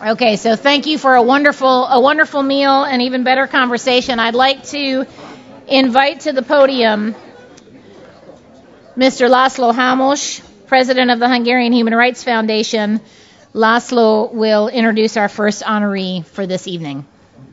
Okay, so thank you for a wonderful meal and even better conversation. I'd like to invite to the podium Mr. Laszlo Hamos, President of the Hungarian Human Rights Foundation. Laszlo will introduce our first honoree for this evening.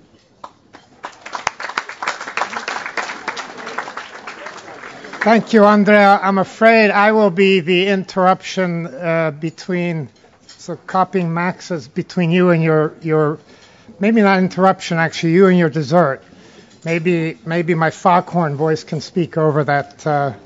Thank you, Andrea. I'm afraid I will be the interruption between, so copying Max's, between you and your maybe not interruption, actually, you and your dessert. Maybe my foghorn voice can speak over that.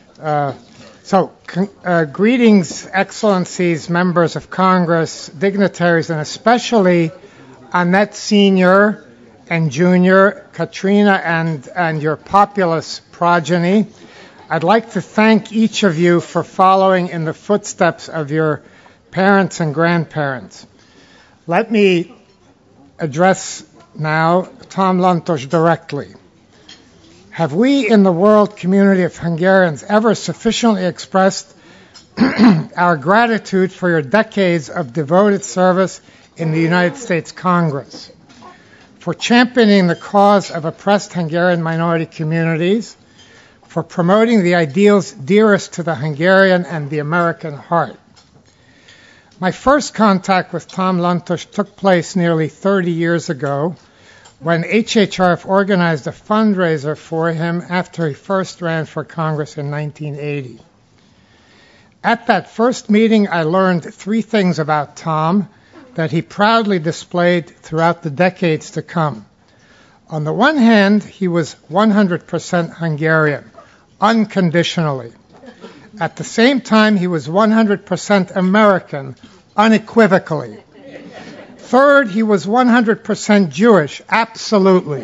Greetings, Excellencies, members of Congress, dignitaries, and especially Annette Senior and Junior, Katrina and your populous progeny. I'd like to thank each of you for following in the footsteps of your parents and grandparents. Let me address now Tom Lantos directly. Have we in the world community of Hungarians ever sufficiently expressed our gratitude for your decades of devoted service in the United States Congress, for championing the cause of oppressed Hungarian minority communities, for promoting the ideals dearest to the Hungarian and the American heart? My first contact with Tom Lantos took place nearly 30 years ago when HHRF organized a fundraiser for him after he first ran for Congress in 1980. At that first meeting, I learned three things about Tom that he proudly displayed throughout the decades to come. On the one hand, he was 100% Hungarian, unconditionally. At the same time, he was 100% American, unequivocally. Third, he was 100% Jewish, absolutely.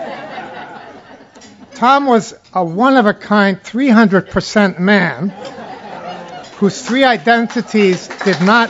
Tom was a one-of-a-kind 300% man whose three identities did not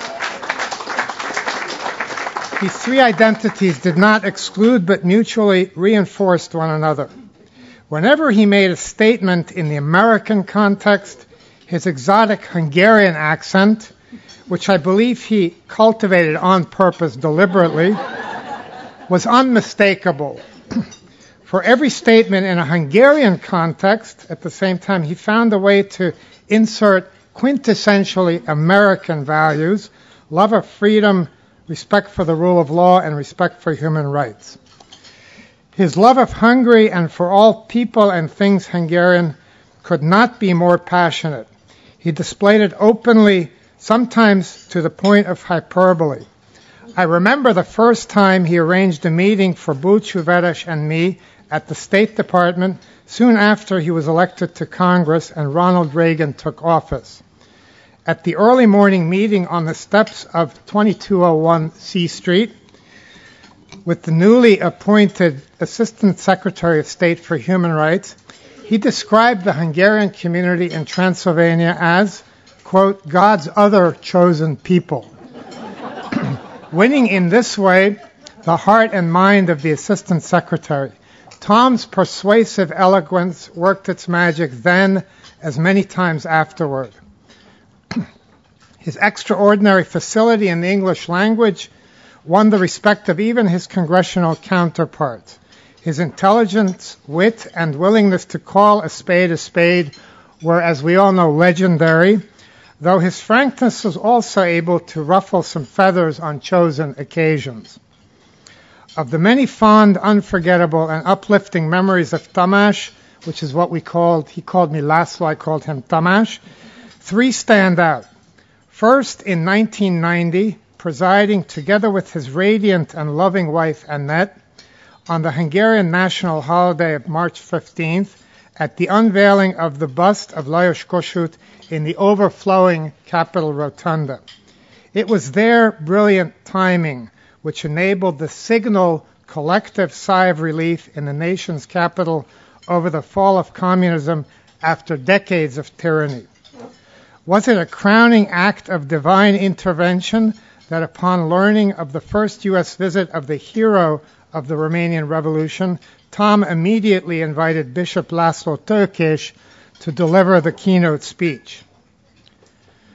exclude but mutually reinforced one another. Whenever he made a statement in the American context, his exotic Hungarian accent, which I believe he cultivated on purpose deliberately, was unmistakable. For every statement in a Hungarian context, at the same time, he found a way to insert quintessentially American values, love of freedom, respect for the rule of law, and respect for human rights. His love of Hungary and for all people and things Hungarian could not be more passionate. He displayed it openly, sometimes to the point of hyperbole. I remember the first time he arranged a meeting for Bulcsú Veres and me at the State Department soon after he was elected to Congress and Ronald Reagan took office. At the early morning meeting on the steps of 2201 C Street, with the newly appointed Assistant Secretary of State for Human Rights, he described the Hungarian community in Transylvania as, quote, God's other chosen people. Winning in this way the heart and mind of the Assistant Secretary. Tom's persuasive eloquence worked its magic then as many times afterward. His extraordinary facility in the English language won the respect of even his congressional counterparts. His intelligence, wit, and willingness to call a spade were, as we all know, legendary, though his frankness was also able to ruffle some feathers on chosen occasions. Of the many fond, unforgettable, and uplifting memories of Tamás, which is what he called me Laszlo, I called him Tamás, three stand out. First, in 1990, presiding together with his radiant and loving wife Annette on the Hungarian national holiday of March 15th at the unveiling of the bust of Lajos Kossuth in the overflowing Capitol Rotunda. It was their brilliant timing which enabled the signal collective sigh of relief in the nation's capital over the fall of communism after decades of tyranny. Was it a crowning act of divine intervention that upon learning of the first U.S. visit of the hero of the Romanian Revolution, Tom immediately invited Bishop László Tőkés to deliver the keynote speech?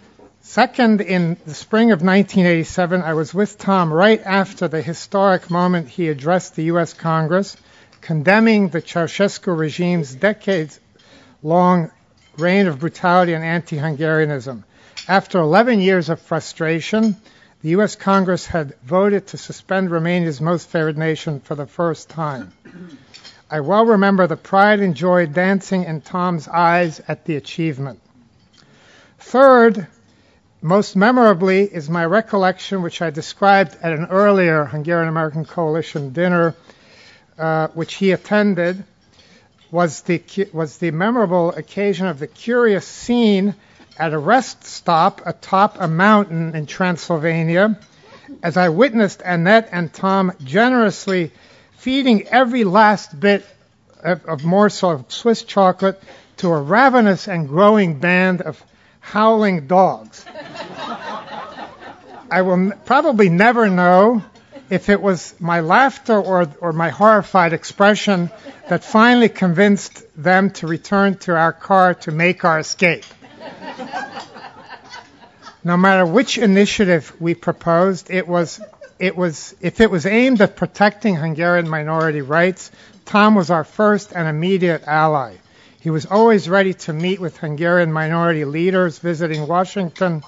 Second, in the spring of 1987, I was with Tom right after the historic moment he addressed the U.S. Congress, condemning the Ceausescu regime's decades-long reign of brutality and anti-Hungarianism. After 11 years of frustration, the U.S. Congress had voted to suspend Romania's most favored nation for the first time. I well remember the pride and joy dancing in Tom's eyes at the achievement. Third, most memorably, is my recollection, which I described at an earlier Hungarian-American Coalition dinner, which he attended, was the memorable occasion of the curious scene at a rest stop atop a mountain in Transylvania, as I witnessed Annette and Tom generously feeding every last bit of morsel of Swiss chocolate to a ravenous and growing band of howling dogs. I will probably never know if it was my laughter or my horrified expression that finally convinced them to return to our car to make our escape. No matter which initiative we proposed, if it was aimed at protecting Hungarian minority rights, Tom was our first and immediate ally. He was always ready to meet with Hungarian minority leaders visiting Washington,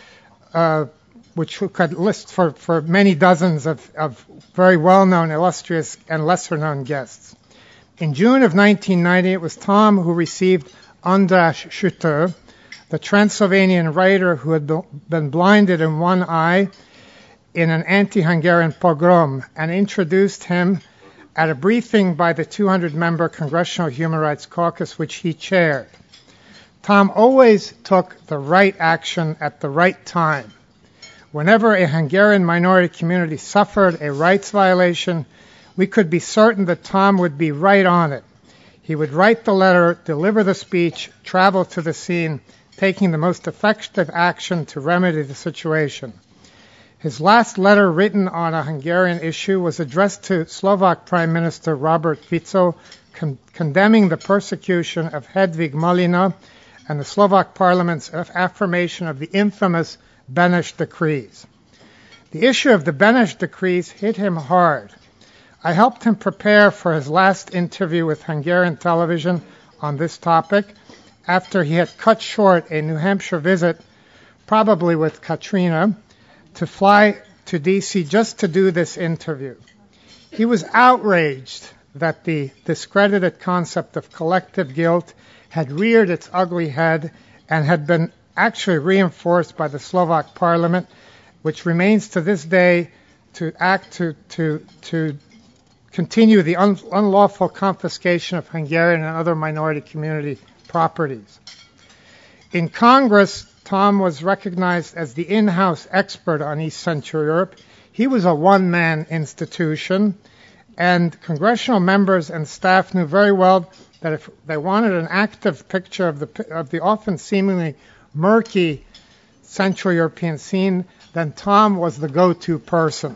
which we could list for many dozens of very well-known, illustrious, and lesser-known guests. In June of 1990, it was Tom who received András Sütő, the Transylvanian writer who had been blinded in one eye in an anti-Hungarian pogrom, and introduced him at a briefing by the 200-member Congressional Human Rights Caucus, which he chaired. Tom always took the right action at the right time. Whenever a Hungarian minority community suffered a rights violation, we could be certain that Tom would be right on it. He would write the letter, deliver the speech, travel to the scene, taking the most effective action to remedy the situation. His last letter written on a Hungarian issue was addressed to Slovak Prime Minister Robert Fico, condemning the persecution of Hedvig Malina and the Slovak Parliament's affirmation of the infamous Beneš decrees. The issue of the Beneš decrees hit him hard. I helped him prepare for his last interview with Hungarian television on this topic after he had cut short a New Hampshire visit, probably with Katrina, to fly to D.C. just to do this interview. He was outraged that the discredited concept of collective guilt had reared its ugly head and had been actually reinforced by the Slovak Parliament, which remains to this day to act to continue the unlawful confiscation of Hungarian and other minority community properties. In Congress, Tom was recognized as the in-house expert on East Central Europe. He was a one-man institution, and congressional members and staff knew very well that if they wanted an active picture of the often seemingly murky Central European scene, then Tom was the go-to person.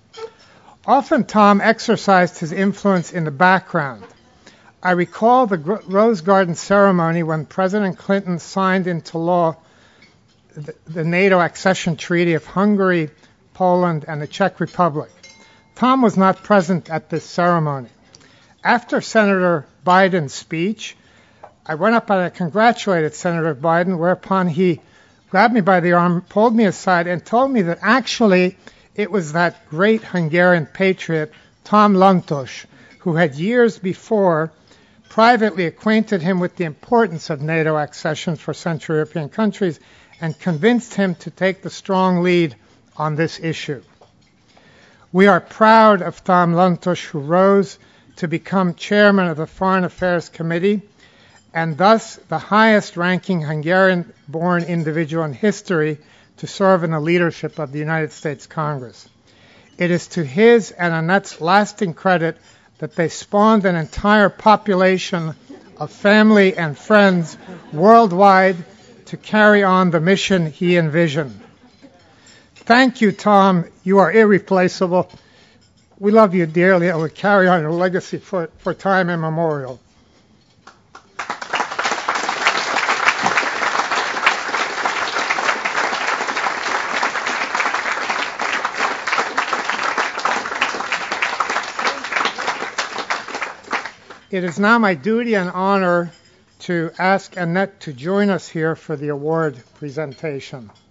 Often Tom exercised his influence in the background. I recall the Rose Garden ceremony when President Clinton signed into law the NATO accession treaty of Hungary, Poland, and the Czech Republic. Tom was not present at this ceremony. After Senator Biden's speech, I went up and I congratulated Senator Biden, whereupon he grabbed me by the arm, pulled me aside, and told me that actually it was that great Hungarian patriot, Tom Lantos, who had years before privately acquainted him with the importance of NATO accession for Central European countries and convinced him to take the strong lead on this issue. We are proud of Tom Lantos, who rose to become chairman of the Foreign Affairs Committee and thus the highest-ranking Hungarian-born individual in history to serve in the leadership of the United States Congress. It is to his and Annette's lasting credit that they spawned an entire population of family and friends worldwide to carry on the mission he envisioned. Thank you, Tom. You are irreplaceable. We love you dearly and will carry on your legacy for time immemorial. It is now my duty and honor to ask Annette to join us here for the award presentation.